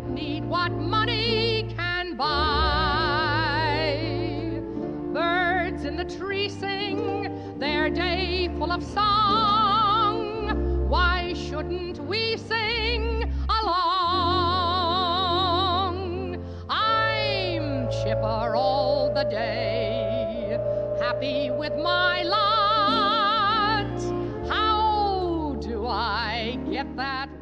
don't need what money can buy. Birds in the tree sing their day full of song. Why shouldn't we sing along? I'm chipper all the day, happy with my lot. How do I get that